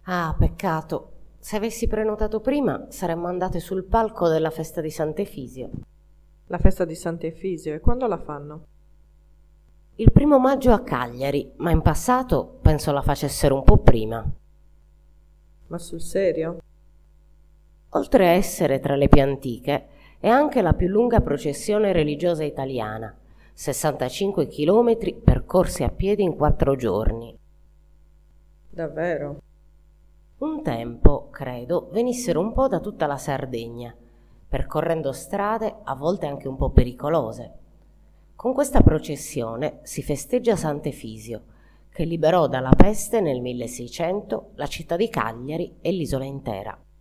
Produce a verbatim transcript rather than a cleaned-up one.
Ah, peccato. Se avessi prenotato prima, saremmo andate sul palco della festa di Sant'Efisio. La festa di Sant'Efisio, e quando la fanno? Il primo maggio a Cagliari, ma in passato penso la facessero un po' prima. Ma sul serio? Oltre a essere tra le più antiche, è anche la più lunga processione religiosa italiana, sessantacinque chilometri percorsi a piedi in quattro giorni. Davvero? Un tempo, credo, venissero un po' da tutta la Sardegna, percorrendo strade a volte anche un po' pericolose. Con questa processione si festeggia Sant'Efisio, che liberò dalla peste nel milleseicento la città di Cagliari e l'isola intera.